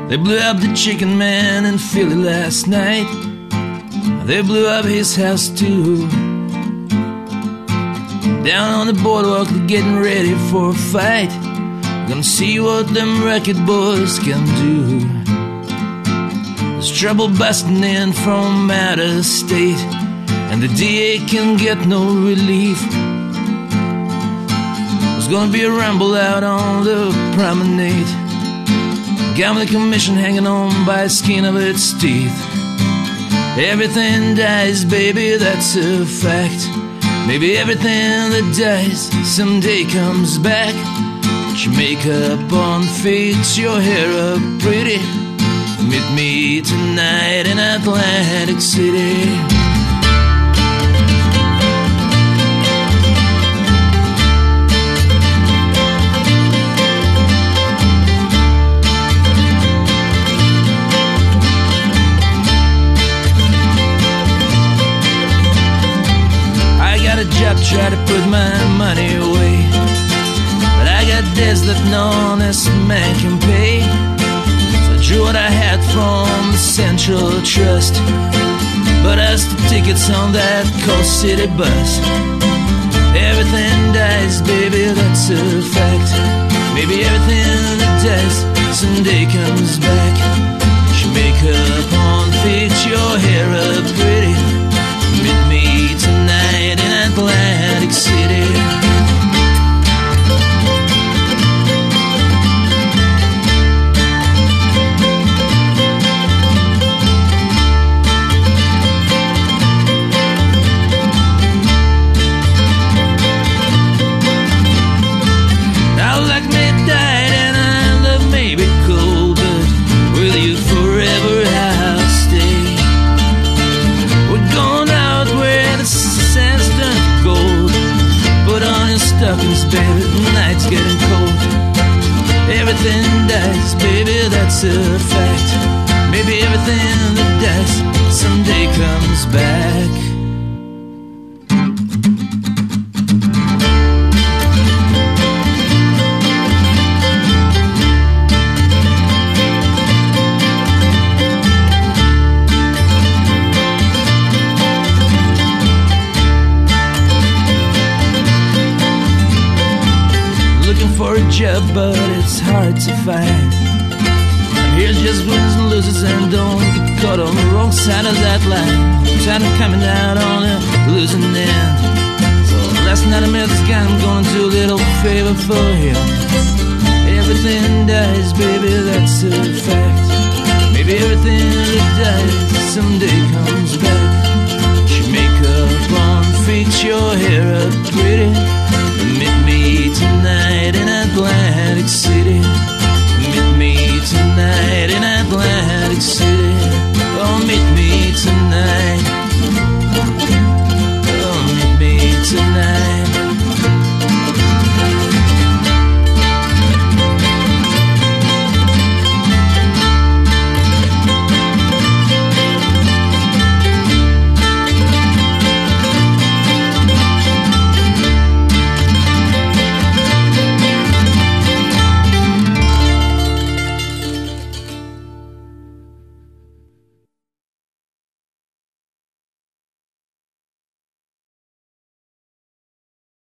They blew up the chicken man in Philly last night. They blew up his house too. Down on the boardwalk, they're getting ready for a fight. Gonna see what them record boys can do. There's trouble busting in from out of state, and the DA can get no relief. There's gonna be a rumble out on the promenade. Gambling commission hanging on by the skin of its teeth. Everything dies, baby, that's a fact. Maybe everything that dies someday comes back. Put your makeup on, fix your hair up pretty. Meet me tonight in Atlantic City. A job, try to put my money away, but I got debts that no honest man can pay. So I drew what I had from the Central Trust, but I the tickets on that Coast City bus. Everything dies, baby, that's a fact. Maybe everything that dies someday comes back. Put your makeup on, fix your hair up pretty. Meet me tonight in Atlantic City. Now like me died and I love maybe cold, but with you forever I'll stay. We're going out where the sand's turned to gold. Put on your stockings, baby, the night's getting cold. Everything dies, baby, that's a fact. Maybe everything that dies someday comes back. For a job, but it's hard to find. And here's just winners and losers, and don't get caught on the wrong side of that line. Time to coming out on a losing end. So last night I met this guy, I'm gonna do a little favor for him. Everything dies, baby, that's a fact. Maybe everything that dies someday comes